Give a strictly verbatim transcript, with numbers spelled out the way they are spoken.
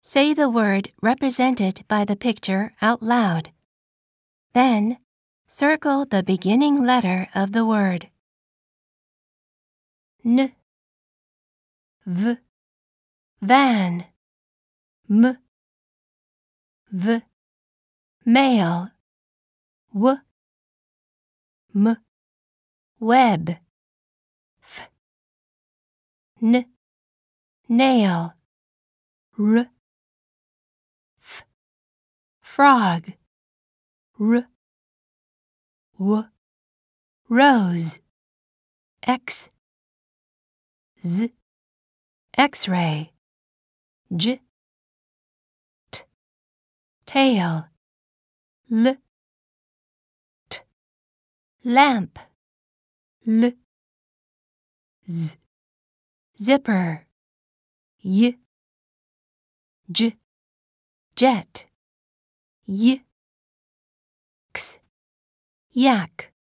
Say the word represented by the picture out loud. Then, circle the beginning letter of the word. N, v, van, m, v, male, w, m, web, f, n, nail, r, f, frog, r, w, rose, x, z, x-ray, j, t, tail, l, t, lamp, l, z, zipper, y, j, jet, y, x, yak.